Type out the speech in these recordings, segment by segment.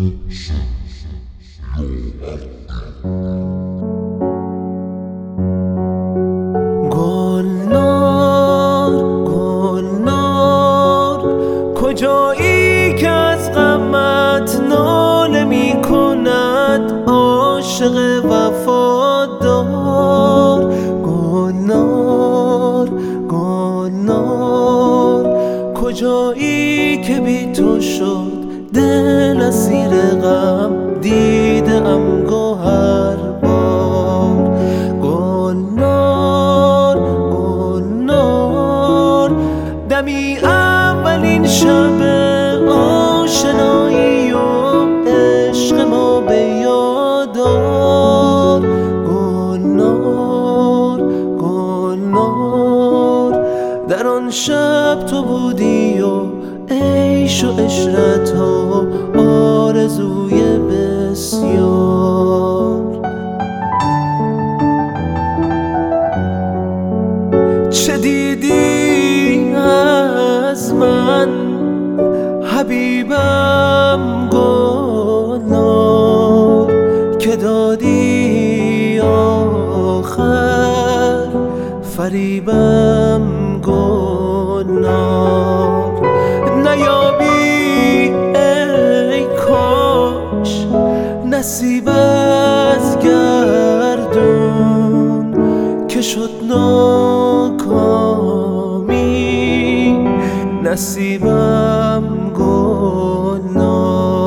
گلنار گلنار کجایی که از غمت ناله می کند عاشق وفادار؟ گلنار گلنار کجایی که بی تو شد دل اسیر غم دیده ام گوهر بار؟ گلنار گلنار دمی اولین شب آشنایی و عشق ما به یاد آر. گلنار گلنار در آن شب تو بودی و عیش و عشرت و آرزوی بسیار. چه دیدی از من حبیبم گلنار که دادی آخر فریبم گلنار؟ نیابی ای کاش نصیب از گردون که شد ناکامی نصیبم گلنار.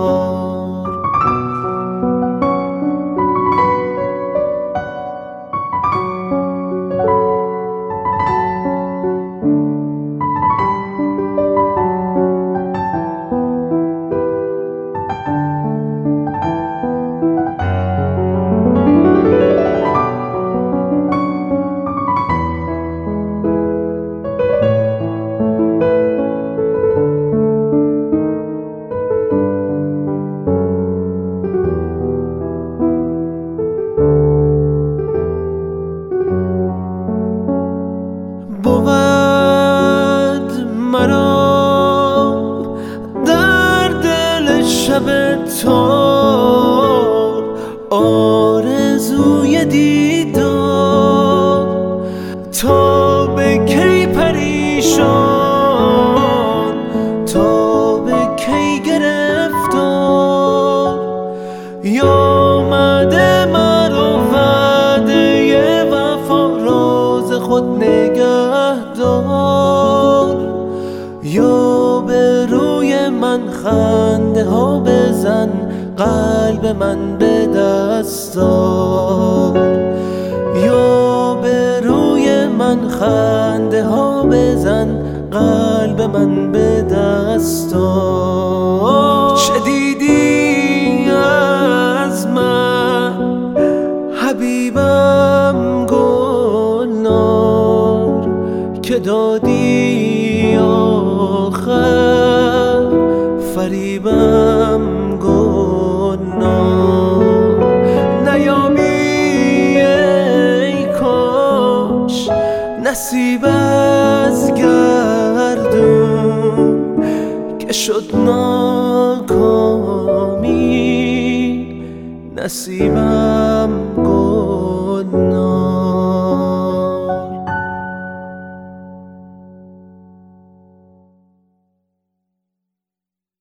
بود مرا در دل شب تار آرزوی دیدار، تا به کی پریشان تا به کی گرفتار؟ یا آمده مرا وعده وفا راز خود نگه دار، یا به روی من خنده ها بزن قلب من به دست آر، یا به روی من خنده ها بزن قلب من به دست آر. چه دیدی از من حبیبم گلنار که دادی آخر فریبم گلنار؟ نیابی ای کاش نصیب از گردون که شد ناکامی نصیبم